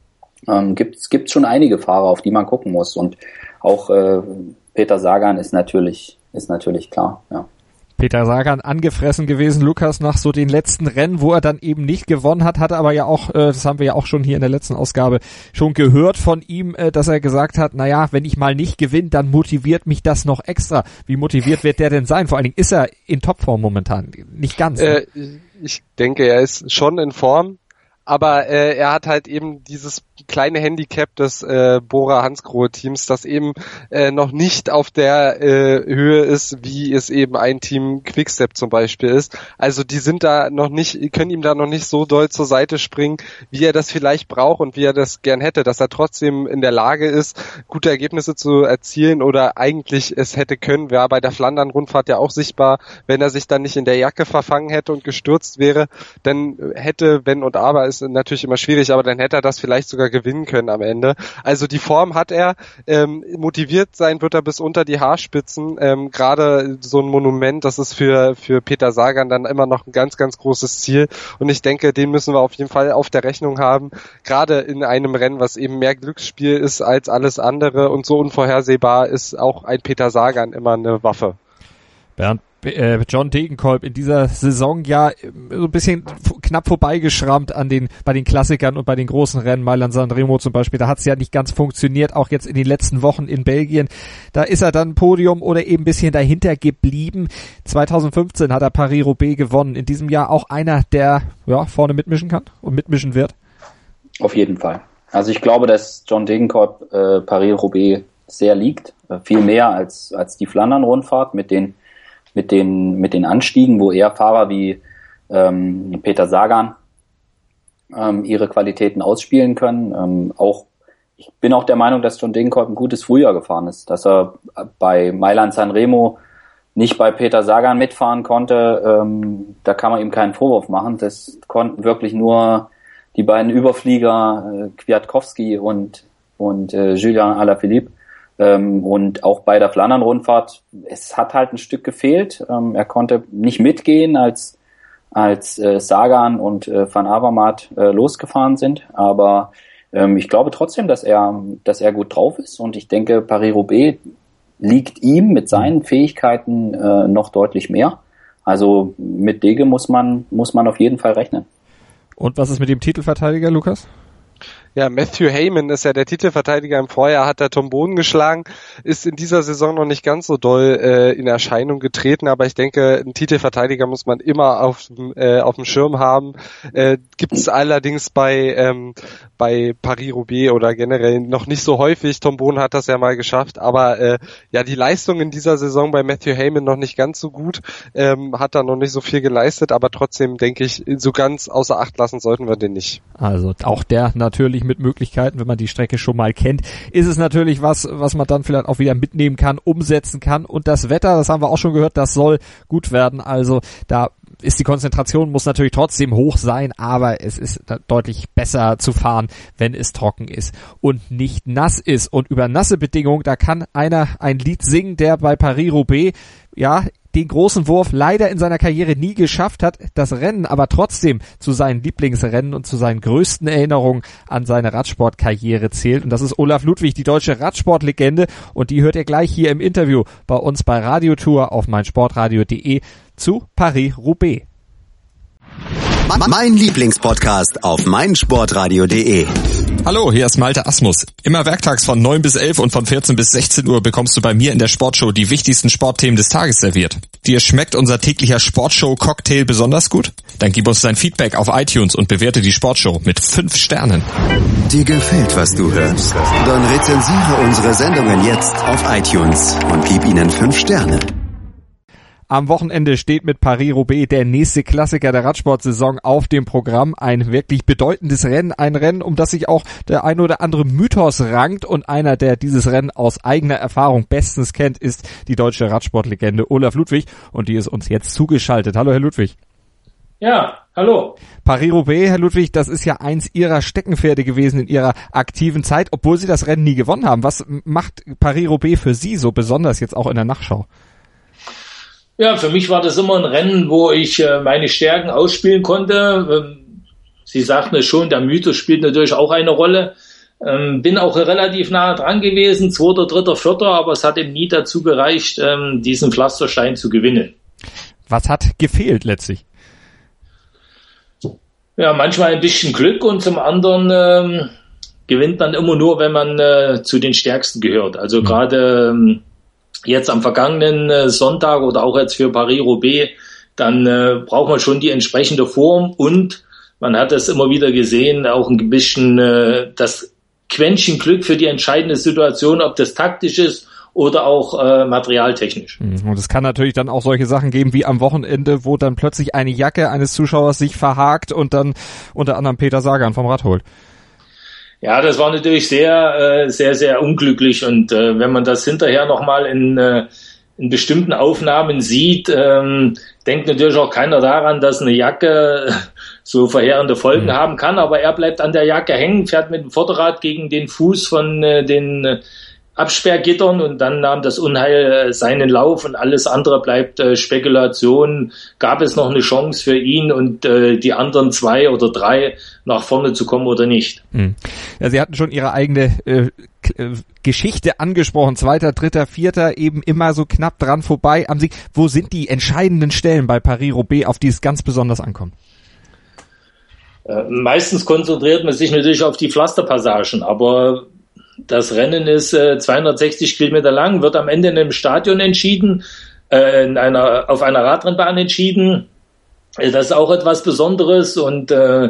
gibt's schon einige Fahrer, auf die man gucken muss und auch Peter Sagan ist natürlich klar, ja. Peter Sagan angefressen gewesen, Lukas, nach so den letzten Rennen, wo er dann eben nicht gewonnen hat, hatte aber ja auch, das haben wir ja auch schon hier in der letzten Ausgabe schon gehört von ihm, dass er gesagt hat, naja, wenn ich mal nicht gewinne, dann motiviert mich das noch extra. Wie motiviert wird der denn sein? Vor allen Dingen ist er in Topform momentan, nicht ganz. Ne? Ich denke, er ist schon in Form, aber er hat halt eben dieses kleine Handicap des Bora-Hansgrohe-Teams, das eben noch nicht auf der Höhe ist, wie es eben ein Team Quickstep zum Beispiel ist. Also die sind da noch nicht, können ihm da noch nicht so doll zur Seite springen, wie er das vielleicht braucht und wie er das gern hätte, dass er trotzdem in der Lage ist, gute Ergebnisse zu erzielen oder eigentlich es hätte können, wäre bei der Flandern-Rundfahrt ja auch sichtbar, wenn er sich dann nicht in der Jacke verfangen hätte und gestürzt wäre, dann hätte, wenn und aber, ist natürlich immer schwierig, aber dann hätte er das vielleicht sogar gewinnen können am Ende. Also die Form hat er, motiviert sein wird er bis unter die Haarspitzen, gerade so ein Monument, das ist für Peter Sagan dann immer noch ein ganz, ganz großes Ziel und ich denke, den müssen wir auf jeden Fall auf der Rechnung haben, gerade in einem Rennen, was eben mehr Glücksspiel ist als alles andere und so unvorhersehbar ist auch ein Peter Sagan immer eine Waffe. Bernd, John Degenkolb in dieser Saison ja so ein bisschen knapp vorbeigeschrammt bei den Klassikern und bei den großen Rennen, Mailand-San Remo zum Beispiel, da hat es ja nicht ganz funktioniert, auch jetzt in den letzten Wochen in Belgien, da ist er dann Podium oder eben ein bisschen dahinter geblieben. 2015 hat er Paris-Roubaix gewonnen, in diesem Jahr auch einer, der ja vorne mitmischen kann und mitmischen wird. Auf jeden Fall. Also ich glaube, dass John Degenkolb Paris-Roubaix sehr liegt, viel mehr als die Flandern-Rundfahrt mit den Anstiegen, wo eher Fahrer wie Peter Sagan ihre Qualitäten ausspielen können. Ich bin auch der Meinung, dass John Degenkolb ein gutes Frühjahr gefahren ist, dass er bei Mailand-San Remo nicht bei Peter Sagan mitfahren konnte. Da kann man ihm keinen Vorwurf machen. Das konnten wirklich nur die beiden Überflieger Kwiatkowski und Julien Alaphilippe. Und auch bei der Flandern-Rundfahrt, es hat halt ein Stück gefehlt. Er konnte nicht mitgehen, als Sagan und Van Avermaet losgefahren sind. Aber ich glaube trotzdem, dass er gut drauf ist. Und ich denke, Paris-Roubaix liegt ihm mit seinen Fähigkeiten noch deutlich mehr. Also mit Dege muss man auf jeden Fall rechnen. Und was ist mit dem Titelverteidiger, Lukas? Ja, Matthew Heyman ist ja der Titelverteidiger. Im Vorjahr hat er Tom Boden geschlagen, ist in dieser Saison noch nicht ganz so doll in Erscheinung getreten, aber ich denke, einen Titelverteidiger muss man immer auf dem Schirm haben. Gibt es allerdings bei Paris-Roubaix oder generell noch nicht so häufig. Tom Boden hat das ja mal geschafft, aber die Leistung in dieser Saison bei Matthew Heyman noch nicht ganz so gut, hat da noch nicht so viel geleistet, aber trotzdem denke ich, so ganz außer Acht lassen sollten wir den nicht. Also auch der natürlich mit Möglichkeiten, wenn man die Strecke schon mal kennt, ist es natürlich was man dann vielleicht auch wieder mitnehmen kann, umsetzen kann. Und das Wetter, das haben wir auch schon gehört, das soll gut werden. Also da ist die Konzentration, muss natürlich trotzdem hoch sein, aber es ist deutlich besser zu fahren, wenn es trocken ist und nicht nass ist. Und über nasse Bedingungen, da kann einer ein Lied singen, der bei Paris-Roubaix, den großen Wurf leider in seiner Karriere nie geschafft hat, das Rennen aber trotzdem zu seinen Lieblingsrennen und zu seinen größten Erinnerungen an seine Radsportkarriere zählt. Und das ist Olaf Ludwig, die deutsche Radsportlegende. Und die hört ihr gleich hier im Interview bei uns bei Radiotour auf meinsportradio.de zu Paris-Roubaix. Mein Lieblingspodcast auf meinsportradio.de. Hallo, hier ist Malte Asmus. Immer werktags von 9 bis 11 und von 14 bis 16 Uhr bekommst du bei mir in der Sportshow die wichtigsten Sportthemen des Tages serviert. Dir schmeckt unser täglicher Sportshow-Cocktail besonders gut? Dann gib uns dein Feedback auf iTunes und bewerte die Sportshow mit 5 Sternen. Dir gefällt, was du hörst? Dann rezensiere unsere Sendungen jetzt auf iTunes und gib ihnen 5 Sterne. Am Wochenende steht mit Paris-Roubaix der nächste Klassiker der Radsportsaison auf dem Programm. Ein wirklich bedeutendes Rennen, ein Rennen, um das sich auch der ein oder andere Mythos rankt. Und einer, der dieses Rennen aus eigener Erfahrung bestens kennt, ist die deutsche Radsportlegende Olaf Ludwig. Und die ist uns jetzt zugeschaltet. Hallo, Herr Ludwig. Ja, hallo. Paris-Roubaix, Herr Ludwig, das ist ja eins Ihrer Steckenpferde gewesen in Ihrer aktiven Zeit, obwohl Sie das Rennen nie gewonnen haben. Was macht Paris-Roubaix für Sie so besonders jetzt auch in der Nachschau? Ja, für mich war das immer ein Rennen, wo ich meine Stärken ausspielen konnte. Sie sagten es schon, der Mythos spielt natürlich auch eine Rolle. Bin auch relativ nah dran gewesen, 2., 3., 4., aber es hat eben nie dazu gereicht, diesen Pflasterstein zu gewinnen. Was hat gefehlt letztlich? Ja, manchmal ein bisschen Glück und zum anderen gewinnt man immer nur, wenn man zu den Stärksten gehört. Also gerade jetzt am vergangenen Sonntag oder auch jetzt für Paris-Roubaix, dann braucht man schon die entsprechende Form und man hat es immer wieder gesehen, auch ein bisschen das Quäntchen Glück für die entscheidende Situation, ob das taktisch ist oder auch materialtechnisch. Und es kann natürlich dann auch solche Sachen geben wie am Wochenende, wo dann plötzlich eine Jacke eines Zuschauers sich verhakt und dann unter anderem Peter Sagan vom Rad holt. Ja, das war natürlich sehr, sehr unglücklich und wenn man das hinterher nochmal in bestimmten Aufnahmen sieht, denkt natürlich auch keiner daran, dass eine Jacke so verheerende Folgen haben kann, aber er bleibt an der Jacke hängen, fährt mit dem Vorderrad gegen den Fuß von den Absperrgittern und dann nahm das Unheil seinen Lauf und alles andere bleibt Spekulation. Gab es noch eine Chance für ihn und die anderen 2 oder 3 nach vorne zu kommen oder nicht? Ja, Sie hatten schon Ihre eigene Geschichte angesprochen. 2., 3., 4. eben immer so knapp dran vorbei am Sieg. Wo sind die entscheidenden Stellen bei Paris-Roubaix, auf die es ganz besonders ankommt? Meistens konzentriert man sich natürlich auf die Pflasterpassagen, aber das Rennen ist 260 Kilometer lang, wird am Ende in einem Stadion entschieden, auf einer Radrennbahn entschieden. Das ist auch etwas Besonderes und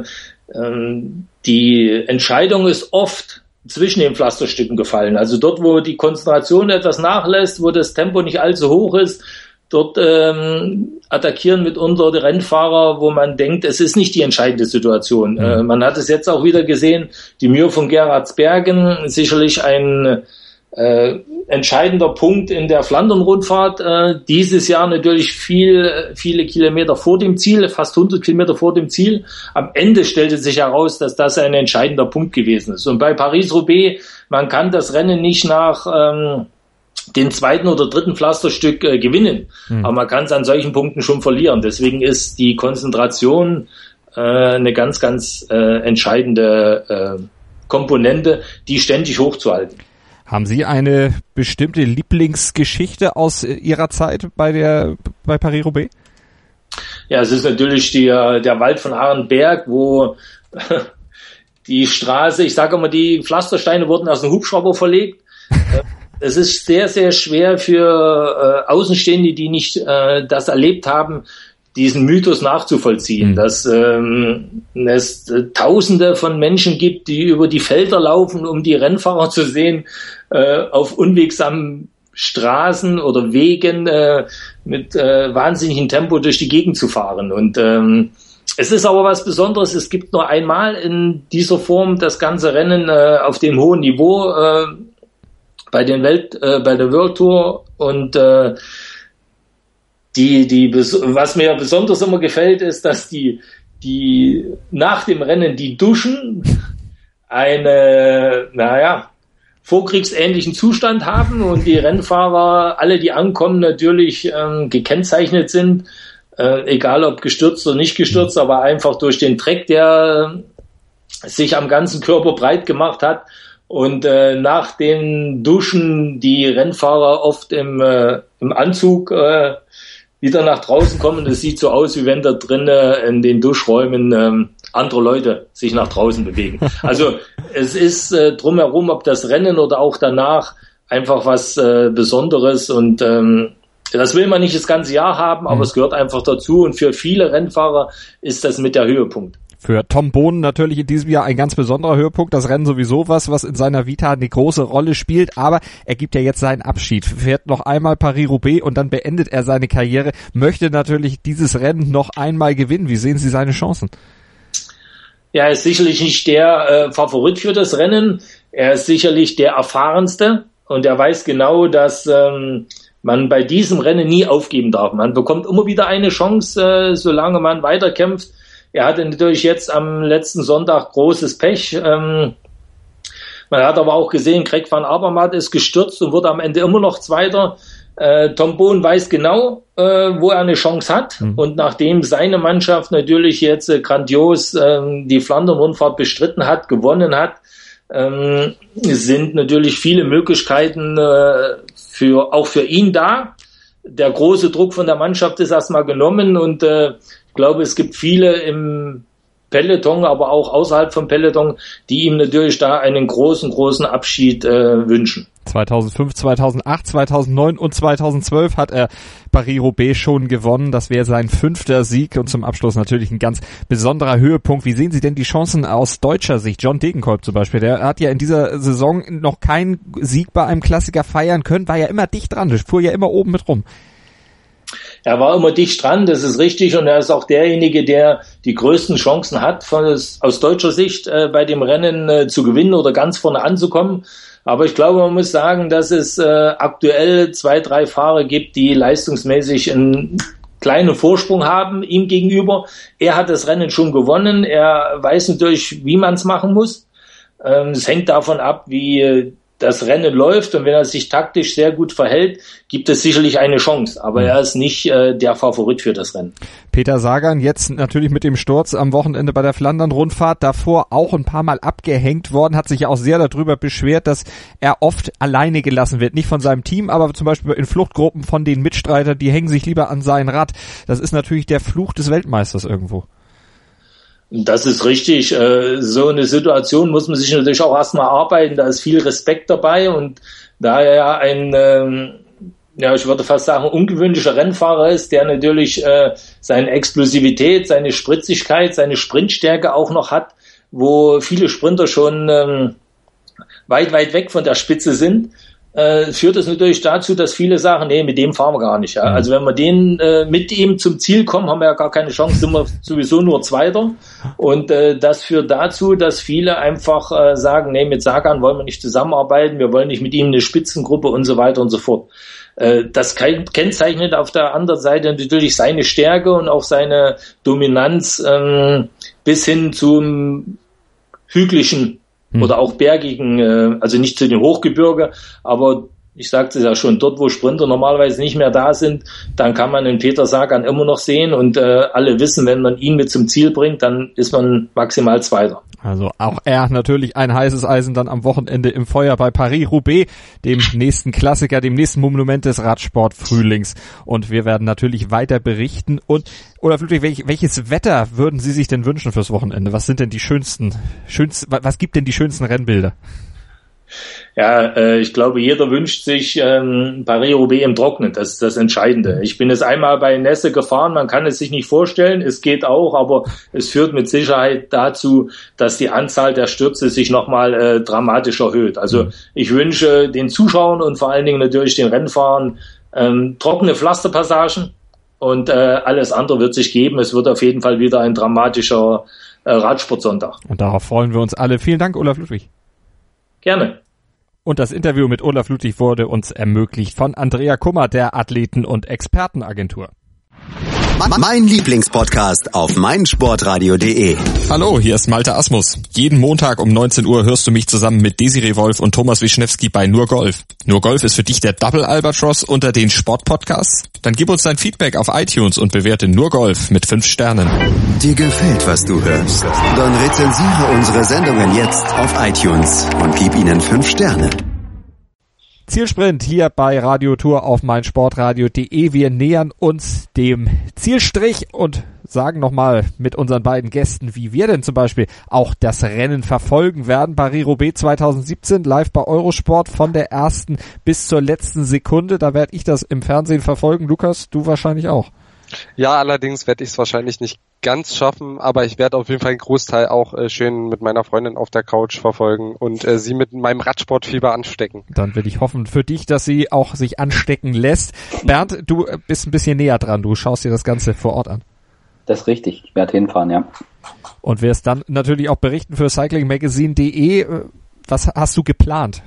die Entscheidung ist oft zwischen den Pflasterstücken gefallen. Also dort, wo die Konzentration etwas nachlässt, wo das Tempo nicht allzu hoch ist, dort attackieren mitunter die Rennfahrer, wo man denkt, es ist nicht die entscheidende Situation. Man hat es jetzt auch wieder gesehen, die Mühe von Gerardsbergen, sicherlich ein entscheidender Punkt in der Flandern-Rundfahrt. Dieses Jahr natürlich viele Kilometer vor dem Ziel, fast 100 Kilometer vor dem Ziel. Am Ende stellte sich heraus, dass das ein entscheidender Punkt gewesen ist. Und bei Paris-Roubaix, man kann das Rennen nicht nach den 2. oder 3. Pflasterstück gewinnen. Aber man kann es an solchen Punkten schon verlieren. Deswegen ist die Konzentration eine ganz, ganz entscheidende Komponente, die ständig hochzuhalten. Haben Sie eine bestimmte Lieblingsgeschichte aus Ihrer Zeit bei Paris-Roubaix? Ja, es ist natürlich der Wald von Arenberg, wo die Straße, ich sage immer, die Pflastersteine wurden aus dem Hubschrauber verlegt. Es ist sehr, sehr schwer für Außenstehende, die nicht das erlebt haben, diesen Mythos nachzuvollziehen, dass es Tausende von Menschen gibt, die über die Felder laufen, um die Rennfahrer zu sehen, auf unwegsamen Straßen oder Wegen mit wahnsinnigem Tempo durch die Gegend zu fahren. Und es ist aber was Besonderes. Es gibt nur einmal in dieser Form das ganze Rennen auf dem hohen Niveau bei der World Tour. Und was mir besonders immer gefällt, ist, dass die nach dem Rennen die Duschen vorkriegsähnlichen Zustand haben und die Rennfahrer, alle die ankommen, natürlich gekennzeichnet sind, egal ob gestürzt oder nicht gestürzt, aber einfach durch den Dreck, der sich am ganzen Körper breit gemacht hat. Und nach den Duschen die Rennfahrer oft im Anzug wieder nach draußen kommen. Es sieht so aus, wie wenn da drinnen in den Duschräumen andere Leute sich nach draußen bewegen. Also es ist drumherum, ob das Rennen oder auch danach, einfach was Besonderes. Und das will man nicht das ganze Jahr haben, aber es gehört einfach dazu. Und für viele Rennfahrer ist das mit der Höhepunkt. Für Tom Boonen natürlich in diesem Jahr ein ganz besonderer Höhepunkt. Das Rennen sowieso was in seiner Vita eine große Rolle spielt. Aber er gibt ja jetzt seinen Abschied. Fährt noch einmal Paris-Roubaix und dann beendet er seine Karriere. Möchte natürlich dieses Rennen noch einmal gewinnen. Wie sehen Sie seine Chancen? Ja, er ist sicherlich nicht der Favorit für das Rennen. Er ist sicherlich der erfahrenste. Und er weiß genau, dass man bei diesem Rennen nie aufgeben darf. Man bekommt immer wieder eine Chance, solange man weiterkämpft. Er hatte natürlich jetzt am letzten Sonntag großes Pech. Man hat aber auch gesehen, Greg van Avermaet ist gestürzt und wurde am Ende immer noch Zweiter. Tom Boonen weiß genau, wo er eine Chance hat. Und nachdem seine Mannschaft natürlich jetzt grandios die Flandern-Rundfahrt bestritten hat, gewonnen hat, sind natürlich viele Möglichkeiten auch für ihn da. Der große Druck von der Mannschaft ist erstmal genommen und ich glaube, es gibt viele im Peloton, aber auch außerhalb vom Peloton, die ihm natürlich da einen großen Abschied wünschen. 2005, 2008, 2009 und 2012 hat er Paris-Roubaix schon gewonnen. Das wäre sein 5. Sieg und zum Abschluss natürlich ein ganz besonderer Höhepunkt. Wie sehen Sie denn die Chancen aus deutscher Sicht? John Degenkolb zum Beispiel, der hat ja in dieser Saison noch keinen Sieg bei einem Klassiker feiern können, war ja immer dicht dran, der fuhr ja immer oben mit rum. Er war immer dicht dran, das ist richtig, und er ist auch derjenige, der die größten Chancen hat, aus deutscher Sicht bei dem Rennen zu gewinnen oder ganz vorne anzukommen. Aber ich glaube, man muss sagen, dass es aktuell 2, 3 Fahrer gibt, die leistungsmäßig einen kleinen Vorsprung haben ihm gegenüber. Er hat das Rennen schon gewonnen, er weiß natürlich, wie man es machen muss. Es hängt davon ab, wie das Rennen läuft, und wenn er sich taktisch sehr gut verhält, gibt es sicherlich eine Chance, aber er ist nicht der Favorit für das Rennen. Peter Sagan jetzt natürlich mit dem Sturz am Wochenende bei der Flandern-Rundfahrt, davor auch ein paar Mal abgehängt worden, hat sich ja auch sehr darüber beschwert, dass er oft alleine gelassen wird, nicht von seinem Team, aber zum Beispiel in Fluchtgruppen von den Mitstreitern, die hängen sich lieber an sein Rad. Das ist natürlich der Fluch des Weltmeisters irgendwo. Das ist richtig. So eine Situation muss man sich natürlich auch erstmal erarbeiten. Da ist viel Respekt dabei, und da er ja ein, ich würde fast sagen, ungewöhnlicher Rennfahrer ist, der natürlich seine Explosivität, seine Spritzigkeit, seine Sprintstärke auch noch hat, wo viele Sprinter schon weit weg von der Spitze sind, führt es natürlich dazu, dass viele sagen, nee, mit dem fahren wir gar nicht. Ja? Also wenn wir mit ihm zum Ziel kommen, haben wir ja gar keine Chance, sind wir sowieso nur Zweiter. Und das führt dazu, dass viele einfach sagen, nee, mit Sagan wollen wir nicht zusammenarbeiten, wir wollen nicht mit ihm eine Spitzengruppe und so weiter und so fort. Das kennzeichnet auf der anderen Seite natürlich seine Stärke und auch seine Dominanz bis hin zum hügeligen oder auch bergigen, also nicht zu den Hochgebirge, aber Ich sagte es ja schon, dort wo Sprinter normalerweise nicht mehr da sind, dann kann man den Peter Sagan immer noch sehen und alle wissen, wenn man ihn mit zum Ziel bringt, dann ist man maximal Zweiter. Also auch er natürlich ein heißes Eisen dann am Wochenende im Feuer bei Paris-Roubaix, dem nächsten Klassiker, dem nächsten Monument des Radsport-Frühlings. Und wir werden natürlich weiter berichten. Und Olaf Ludwig, welches Wetter würden Sie sich denn wünschen fürs Wochenende? Was sind denn die schönsten, was gibt denn die schönsten Rennbilder? Ja, ich glaube, jeder wünscht sich Paris-Roubaix im Trocknen, das ist das Entscheidende. Ich bin jetzt einmal bei Nässe gefahren, man kann es sich nicht vorstellen, es geht auch, aber es führt mit Sicherheit dazu, dass die Anzahl der Stürze sich nochmal dramatisch erhöht. Also ich wünsche den Zuschauern und vor allen Dingen natürlich den Rennfahrern trockene Pflasterpassagen und alles andere wird sich geben. Es wird auf jeden Fall wieder ein dramatischer Radsportsonntag. Und darauf freuen wir uns alle. Vielen Dank, Olaf Ludwig. Gerne. Und das Interview mit Olaf Ludwig wurde uns ermöglicht von Andrea Kummer, der Athleten- und Expertenagentur. Mein Lieblingspodcast auf meinsportradio.de. Hallo, hier ist Malte Asmus. Jeden Montag um 19 Uhr hörst du mich zusammen mit Desiree Wolf und Thomas Wischnewski bei Nur Golf. Nur Golf ist für dich der Double Albatross unter den Sportpodcasts? Dann gib uns dein Feedback auf iTunes und bewerte Nur Golf mit 5 Sternen. Dir gefällt, was du hörst? Dann rezensiere unsere Sendungen jetzt auf iTunes und gib ihnen 5 Sterne. Zielsprint hier bei Radio Tour auf meinsportradio.de. Wir nähern uns dem Zielstrich und sagen nochmal mit unseren beiden Gästen, wie wir denn zum Beispiel auch das Rennen verfolgen werden. Paris-Roubaix 2017 live bei Eurosport von der ersten bis zur letzten Sekunde. Da werde ich das im Fernsehen verfolgen. Lukas, du wahrscheinlich auch. Ja, allerdings werde ich es wahrscheinlich nicht ganz schaffen, aber ich werde auf jeden Fall einen Großteil auch schön mit meiner Freundin auf der Couch verfolgen und sie mit meinem Radsportfieber anstecken. Dann will ich hoffen für dich, dass sie auch sich anstecken lässt. Bernd, du bist ein bisschen näher dran, du schaust dir das Ganze vor Ort an. Das ist richtig, ich werde hinfahren, ja. Und wirst dann natürlich auch berichten für cyclingmagazine.de. Was hast du geplant?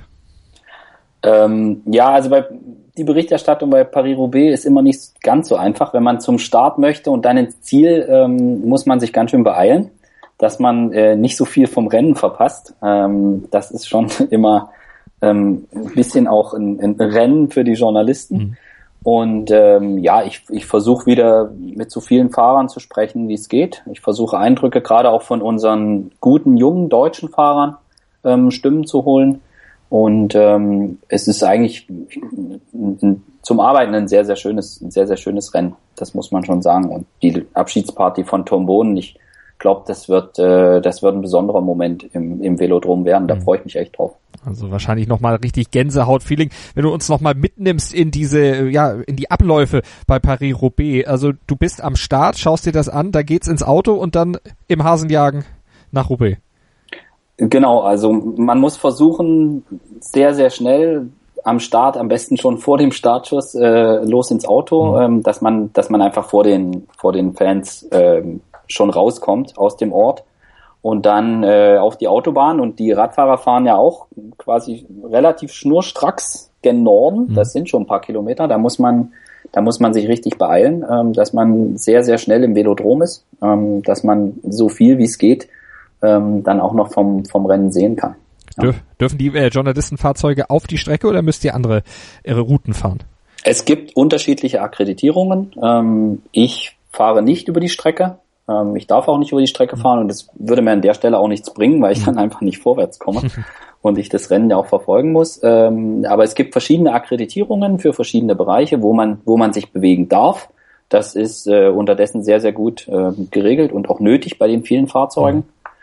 Ja, also die Berichterstattung bei Paris-Roubaix ist immer nicht ganz so einfach. Wenn man zum Start möchte und dann ins Ziel, muss man sich ganz schön beeilen, dass man nicht so viel vom Rennen verpasst. Das ist schon immer ein bisschen auch ein Rennen für die Journalisten. Mhm. Und ja, ich versuche wieder mit so vielen Fahrern zu sprechen, wie es geht. Ich versuche Eindrücke gerade auch von unseren guten, jungen deutschen Fahrern Stimmen zu holen. Und es ist eigentlich zum Arbeiten ein sehr, sehr schönes Rennen. Das muss man schon sagen. Und die Abschiedsparty von Tom Bonen, ich glaube, das wird ein besonderer Moment im Velodrom werden. Da freue ich mich echt drauf. Also wahrscheinlich nochmal richtig Gänsehaut-Feeling, wenn du uns nochmal mitnimmst in in die Abläufe bei Paris-Roubaix. Also du bist am Start, schaust dir das an, da geht's ins Auto und dann im Hasenjagen nach Roubaix. Genau, also man muss versuchen, sehr, sehr schnell am Start, am besten schon vor dem Startschuss, los ins Auto, dass man einfach vor den Fans schon rauskommt aus dem Ort und dann auf die Autobahn. Und die Radfahrer fahren ja auch quasi relativ schnurstracks gen Norden. Das sind schon ein paar Kilometer. Da muss man sich richtig beeilen, dass man sehr, sehr schnell im Velodrom ist, dass man so viel wie es geht dann auch noch vom Rennen sehen kann. Ja. Dürfen die Journalistenfahrzeuge auf die Strecke oder müsst ihr ihre Routen fahren? Es gibt unterschiedliche Akkreditierungen. Ich fahre nicht über die Strecke. Ich darf auch nicht über die Strecke fahren und es würde mir an der Stelle auch nichts bringen, weil ich dann einfach nicht vorwärts komme und ich das Rennen ja auch verfolgen muss. Aber es gibt verschiedene Akkreditierungen für verschiedene Bereiche, wo man sich bewegen darf. Das ist unterdessen sehr, sehr gut geregelt und auch nötig bei den vielen Fahrzeugen.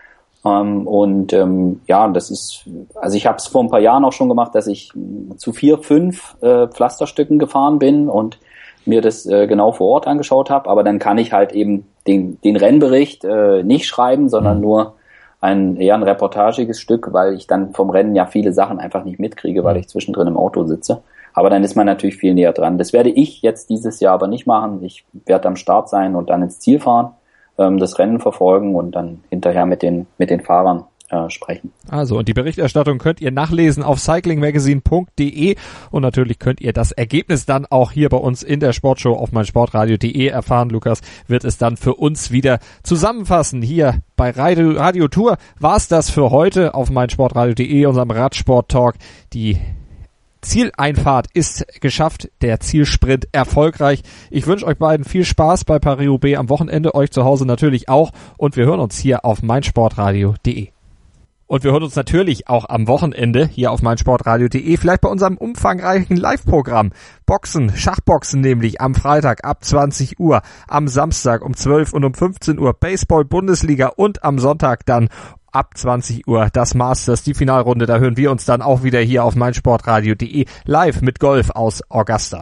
Ja, das ist, also ich habe es vor ein paar Jahren auch schon gemacht, dass ich zu 4, 5 Pflasterstücken gefahren bin und mir das genau vor Ort angeschaut habe, aber dann kann ich halt eben den Rennbericht nicht schreiben, sondern nur eher ein reportagiges Stück, weil ich dann vom Rennen ja viele Sachen einfach nicht mitkriege, weil ich zwischendrin im Auto sitze. Aber dann ist man natürlich viel näher dran. Das werde ich jetzt dieses Jahr aber nicht machen. Ich werde am Start sein und dann ins Ziel fahren, das Rennen verfolgen und dann hinterher mit den Fahrern sprechen. Also, und die Berichterstattung könnt ihr nachlesen auf cyclingmagazine.de und natürlich könnt ihr das Ergebnis dann auch hier bei uns in der Sportshow auf meinsportradio.de erfahren. Lukas wird es dann für uns wieder zusammenfassen. Hier bei Radio Tour war's das für heute auf meinsportradio.de, unserem Radsport-Talk. Die Zieleinfahrt ist geschafft, der Zielsprint erfolgreich. Ich wünsche euch beiden viel Spaß bei Paris-Roubaix am Wochenende, euch zu Hause natürlich auch und wir hören uns hier auf meinsportradio.de. Und wir hören uns natürlich auch am Wochenende hier auf meinsportradio.de, vielleicht bei unserem umfangreichen Live-Programm. Boxen, Schachboxen nämlich am Freitag ab 20 Uhr, am Samstag um 12 und um 15 Uhr Baseball-Bundesliga und am Sonntag dann ab 20 Uhr das Masters, die Finalrunde. Da hören wir uns dann auch wieder hier auf meinsportradio.de live mit Golf aus Augusta.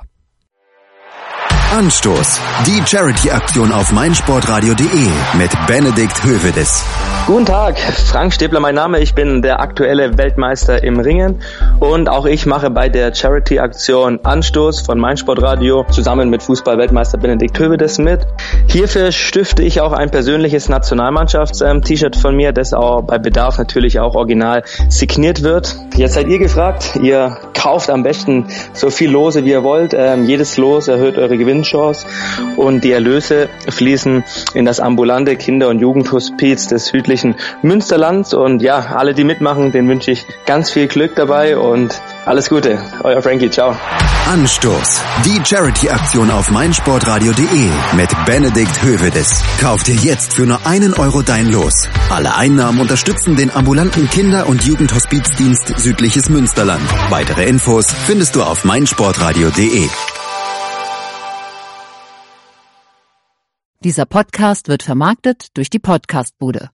Anstoß. Die Charity-Aktion auf meinsportradio.de mit Benedikt Hövedes. Guten Tag, Frank Stäbler mein Name, ich bin der aktuelle Weltmeister im Ringen und auch ich mache bei der Charity-Aktion Anstoß von meinsportradio zusammen mit Fußball-Weltmeister Benedikt Hövedes mit. Hierfür stifte ich auch ein persönliches Nationalmannschafts-T-Shirt von mir, das auch bei Bedarf natürlich auch original signiert wird. Jetzt seid ihr gefragt, ihr kauft am besten so viel Lose wie ihr wollt, jedes Los erhöht eure Gewinnchance und die Erlöse fließen in das ambulante Kinder- und Jugendhospiz des südlichen Münsterlands und ja, alle, die mitmachen, denen wünsche ich ganz viel Glück dabei und alles Gute. Euer Frankie, ciao. Anstoß. Die Charity-Aktion auf meinsportradio.de mit Benedikt Hövedes. Kauf dir jetzt für nur 1 Euro dein Los. Alle Einnahmen unterstützen den ambulanten Kinder- und Jugendhospizdienst Südliches Münsterland. Weitere Infos findest du auf meinsportradio.de. Dieser Podcast wird vermarktet durch die Podcastbude.